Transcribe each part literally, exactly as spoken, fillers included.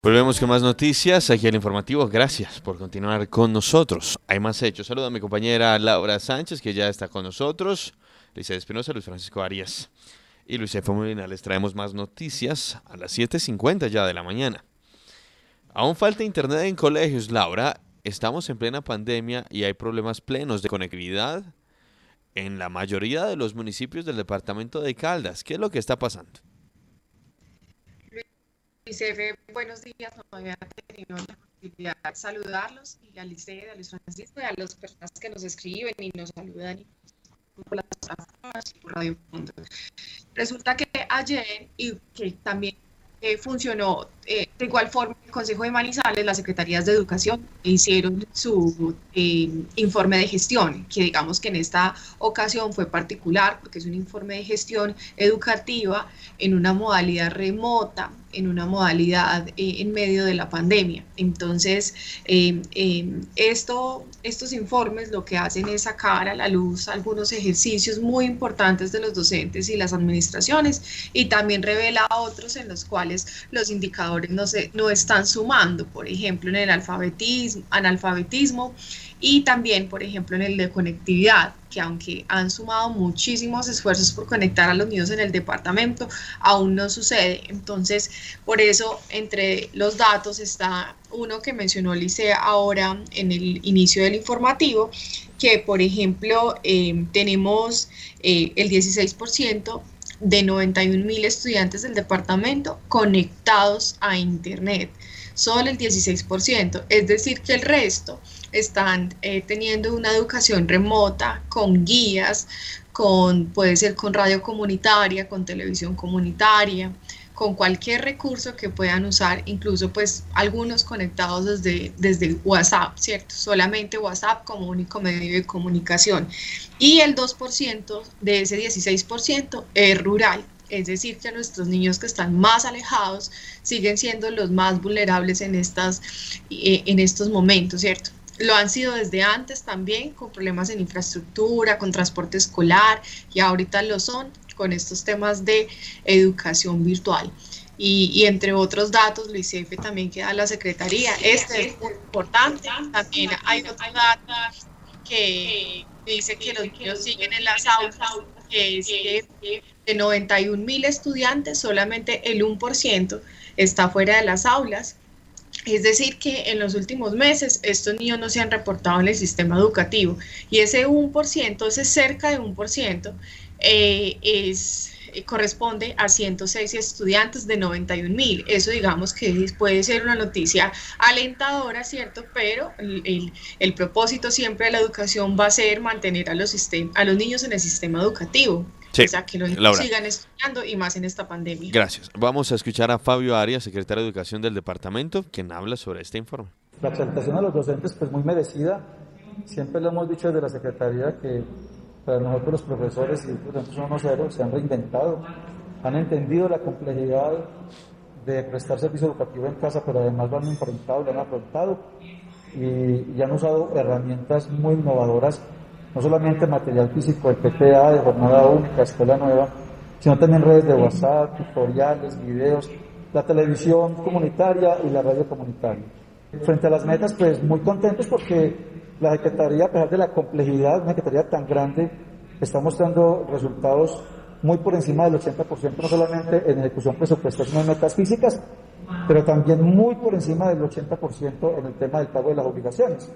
Volvemos con más noticias aquí al informativo. Gracias por continuar con nosotros. Hay más hechos. Saludo a mi compañera Laura Sánchez, que ya está con nosotros. Luis Espinosa, Luis Francisco Arias y Luis F. Molina. Les traemos más noticias a las siete cincuenta ya de la mañana. Aún falta internet en colegios, Laura. Estamos en plena pandemia y hay problemas plenos de conectividad en la mayoría de los municipios del departamento de Caldas. ¿Qué es lo que está pasando? Luis F., buenos días, no había tenido la posibilidad de saludarlos y a Licea, a Luis Francisco y a las personas que nos escriben y nos saludan por las plataformas y por Radio Mundo. Resulta que ayer, y que también eh, funcionó eh, de igual forma el Consejo de Manizales, las Secretarías de Educación hicieron su eh, informe de gestión, que digamos que en esta ocasión fue particular porque es un informe de gestión educativa en una modalidad remota, en una modalidad eh, en medio de la pandemia. Entonces, eh, eh, esto, estos informes lo que hacen es sacar a la luz algunos ejercicios muy importantes de los docentes y las administraciones, y también revela otros en los cuales los indicadores no, se, no están sumando, por ejemplo, en el alfabetismo, analfabetismo, y también, por ejemplo, en el de conectividad, que aunque han sumado muchísimos esfuerzos por conectar a los niños en el departamento, aún no sucede. Entonces, por eso, entre los datos está uno que mencionó Licea ahora en el inicio del informativo, que, por ejemplo, eh, tenemos eh, el dieciséis por ciento de noventa y un mil estudiantes del departamento conectados a Internet. Solo el dieciséis por ciento, es decir que el resto están eh, teniendo una educación remota con guías, con, puede ser con radio comunitaria, con televisión comunitaria, con cualquier recurso que puedan usar, incluso pues algunos conectados desde, desde WhatsApp, ¿cierto? Solamente WhatsApp como único medio de comunicación. Y el dos por ciento de ese dieciséis por ciento es rural. Es decir, que nuestros niños que están más alejados siguen siendo los más vulnerables en, estas, eh, en estos momentos, ¿cierto? Lo han sido desde antes también, con problemas en infraestructura, con transporte escolar, y ahorita lo son con estos temas de educación virtual. Y, y entre otros datos, Luis F. también queda la Secretaría. Este es muy importante. También hay otro dato que dice que los niños siguen en las aulas, que es que de noventa y un mil estudiantes, solamente el uno por ciento está fuera de las aulas. Es decir, que en los últimos meses estos niños no se han reportado en el sistema educativo, y ese uno por ciento, ese cerca de uno por ciento, eh, es, eh, corresponde a ciento seis estudiantes de noventa y un mil. Eso digamos que puede ser una noticia alentadora, ¿cierto? Pero el, el, el propósito siempre de la educación va a ser mantener a los, sistem- a los niños en el sistema educativo. Sí, O sea, que los niños Laura, sigan estudiando, y más en esta pandemia. gracias. Vamos a escuchar a Fabio Arias, secretario de Educación del departamento, quien habla sobre este informe. La exaltación a los docentes, pues muy merecida. Siempre lo hemos dicho desde la Secretaría que para nosotros los profesores y los docentes son unos héroes, se han reinventado, han entendido la complejidad de prestar servicio educativo en casa, pero además lo han enfrentado, lo han afrontado y, y han usado herramientas muy innovadoras, no solamente material físico, el P T A de jornada única, escuela nueva, sino también redes de WhatsApp, tutoriales, videos, la televisión comunitaria y la radio comunitaria. Frente a las metas, pues muy contentos porque la Secretaría, a pesar de la complejidad, una Secretaría tan grande, está mostrando resultados muy por encima del ochenta por ciento, no solamente en ejecución presupuestal, sino en metas físicas, pero también muy por encima del ochenta por ciento en el tema del pago de las obligaciones.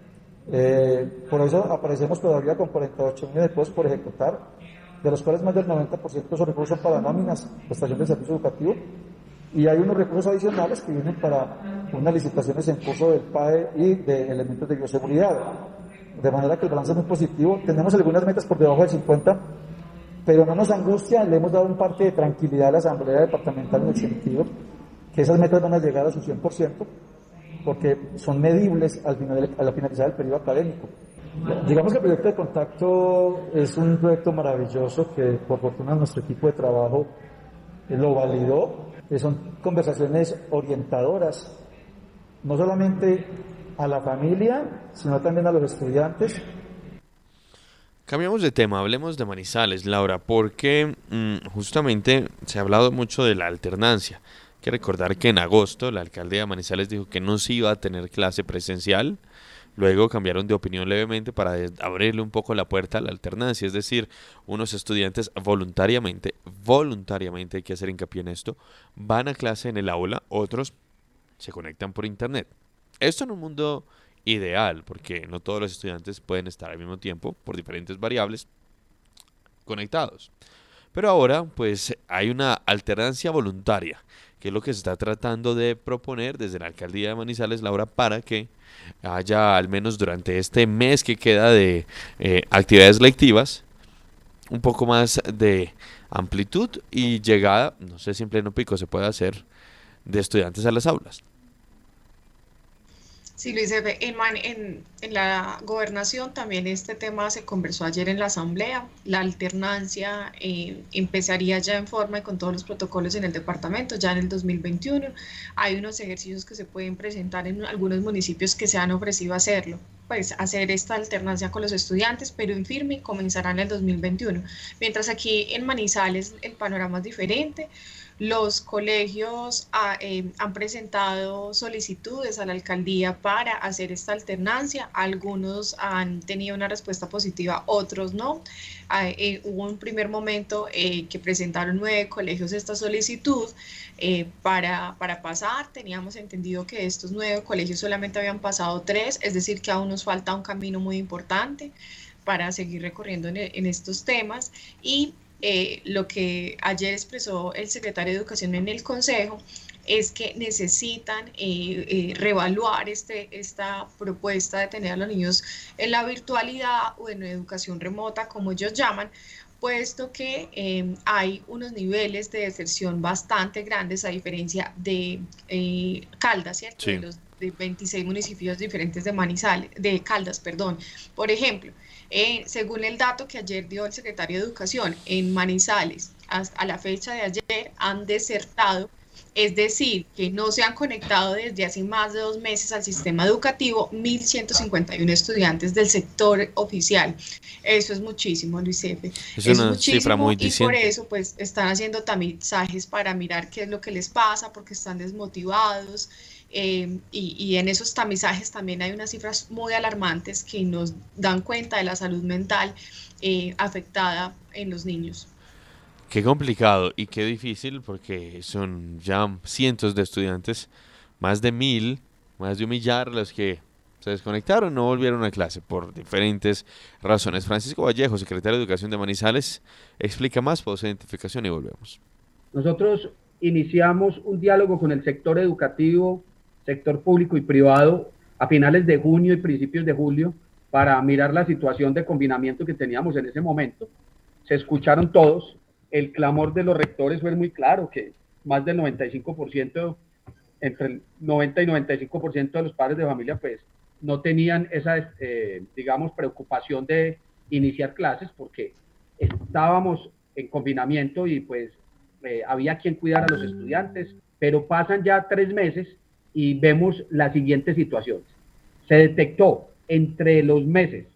Eh, por eso aparecemos todavía con cuarenta y ocho mil depósitos por ejecutar, de los cuales más del noventa por ciento son recursos para nóminas, prestación de servicio educativo, y hay unos recursos adicionales que vienen para unas licitaciones en curso del P A E y de elementos de bioseguridad, de manera que el balance es muy positivo. Tenemos algunas metas por debajo del cincuenta, pero no nos angustia, le hemos dado un parte de tranquilidad a la Asamblea Departamental en el sentido que esas metas van a llegar a su cien por ciento, porque son medibles al, final, al finalizar el periodo académico. Digamos que el proyecto de contacto es un proyecto maravilloso que por fortuna nuestro equipo de trabajo lo validó. Son conversaciones orientadoras, no solamente a la familia, sino también a los estudiantes. Cambiamos de tema, hablemos de Manizales, Laura, porque mmm, justamente se ha hablado mucho de la alternancia. que recordar que en agosto la alcaldía de Manizales dijo que no se iba a tener clase presencial. Luego cambiaron de opinión levemente para abrirle un poco la puerta a la alternancia, es decir, unos estudiantes voluntariamente, voluntariamente hay que hacer hincapié en esto, van a clase en el aula, otros se conectan por internet. Esto en un mundo ideal, porque no todos los estudiantes pueden estar al mismo tiempo por diferentes variables conectados. Pero ahora, pues, hay una alternancia voluntaria, que es lo que se está tratando de proponer desde la alcaldía de Manizales, Laura, para que haya, al menos durante este mes que queda de eh, actividades lectivas, un poco más de amplitud y llegada, no sé si en pleno pico se puede hacer, de estudiantes a las aulas. Sí, Luis Efe, en, man- en, en la gobernación también este tema se conversó ayer en la asamblea. La alternancia eh, empezaría ya en forma y con todos los protocolos en el departamento, ya en el dos mil veintiuno. Hay unos ejercicios que se pueden presentar en algunos municipios que se han ofrecido hacerlo, pues hacer esta alternancia con los estudiantes, pero en firme comenzará en el dos mil veintiuno. Mientras aquí en Manizales el panorama es diferente. Los colegios ah, eh, han presentado solicitudes a la alcaldía para hacer esta alternancia. Algunos han tenido una respuesta positiva, otros no. Ah, eh, hubo un primer momento eh, que presentaron nueve colegios esta solicitud eh, para, para pasar. Teníamos entendido que de estos nueve colegios solamente habían pasado tres, es decir, que aún nos falta un camino muy importante para seguir recorriendo en, en estos temas. Y Eh, lo que ayer expresó el secretario de Educación en el Consejo es que necesitan eh, eh, reevaluar este, esta propuesta de tener a los niños en la virtualidad o en educación remota, como ellos llaman, puesto que eh, hay unos niveles de deserción bastante grandes a diferencia de eh, Caldas, ¿cierto? Sí. De los de veintiséis municipios diferentes de Manizales, de Caldas, perdón. Por ejemplo, eh, según el dato que ayer dio el secretario de Educación, en Manizales, hasta a la fecha de ayer, han desertado, es decir, que no se han conectado desde hace más de dos meses al sistema educativo mil ciento cincuenta y uno estudiantes del sector oficial. Eso es muchísimo, Luis Efe. Es Eso una es muchísimo cifra muy y por diciente. eso pues están haciendo tamizajes para mirar qué es lo que les pasa, porque están desmotivados. Eh, y, y en esos tamizajes también hay unas cifras muy alarmantes que nos dan cuenta de la salud mental eh, afectada en los niños. Qué complicado y qué difícil porque son ya cientos de estudiantes, más de mil, más de un millar los que se desconectaron, no volvieron a clase por diferentes razones. Francisco Vallejo, secretario de Educación de Manizales, explica más por su identificación y volvemos. Nosotros iniciamos un diálogo con el sector educativo, sector público y privado a finales de junio y principios de julio para mirar la situación de confinamiento que teníamos en ese momento. Se escucharon todos. El clamor de los rectores fue muy claro, que más del noventa y cinco por ciento, entre el noventa y noventa y cinco por ciento de los padres de familia, pues no tenían esa, eh, digamos, preocupación de iniciar clases porque estábamos en confinamiento y pues eh, había quien cuidar a los estudiantes, pero pasan ya tres meses y vemos la siguiente situación. Se detectó entre los meses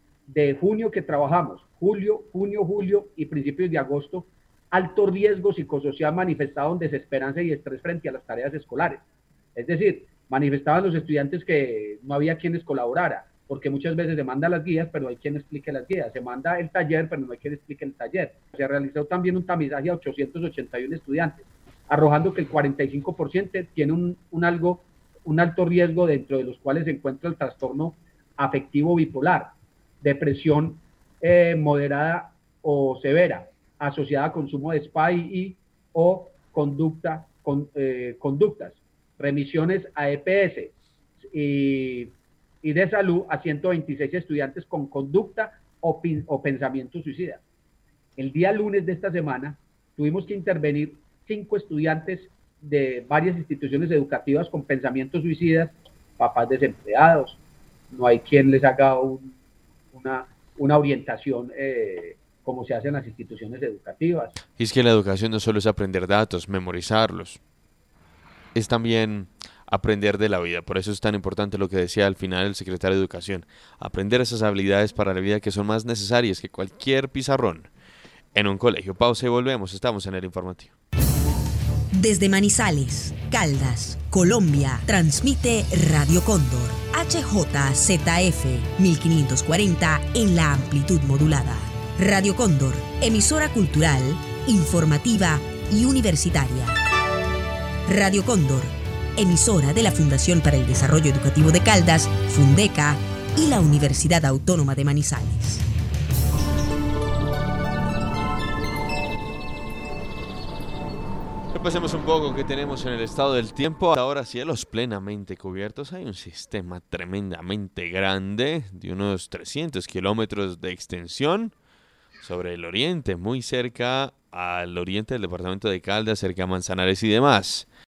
de junio que trabajamos, julio, junio, julio y principios de agosto, alto riesgo psicosocial manifestado en desesperanza y estrés frente a las tareas escolares. Es decir, manifestaban los estudiantes que no había quienes colaborara, porque muchas veces se manda las guías, pero no hay quien explique las guías. Se manda el taller, pero no hay quien explique el taller. Se realizó también un tamizaje a ochocientos ochenta y uno estudiantes, arrojando que el cuarenta y cinco por ciento tiene un, un, algo, un alto riesgo, dentro de los cuales se encuentra el trastorno afectivo bipolar, depresión eh, moderada o severa, asociada a consumo de spa y, y o conducta, con, eh, conductas, remisiones a E P S y, y de salud a ciento veintiséis estudiantes con conducta o, o pensamiento suicida. El día lunes de esta semana tuvimos que intervenir cinco estudiantes de varias instituciones educativas con pensamientos suicidas, papás desempleados, no hay quien les haga un, una, una orientación eh, como se hace en las instituciones educativas. Y es que la educación no solo es aprender datos, memorizarlos, es también aprender de la vida. Por eso es tan importante lo que decía al final el secretario de Educación, aprender esas habilidades para la vida que son más necesarias que cualquier pizarrón en un colegio. Pausa y volvemos, estamos en el informativo. Desde Manizales, Caldas, Colombia, transmite Radio Cóndor, H J Z F mil quinientos cuarenta en la amplitud modulada. Radio Cóndor, emisora cultural, informativa y universitaria. Radio Cóndor, emisora de la Fundación para el Desarrollo Educativo de Caldas, Fundeca, y la Universidad Autónoma de Manizales. Repasemos un poco qué tenemos en el estado del tiempo. Ahora cielos plenamente cubiertos. Hay un sistema tremendamente grande de unos trescientos kilómetros de extensión sobre el oriente, muy cerca al oriente del departamento de Caldas, cerca a Manzanares y demás.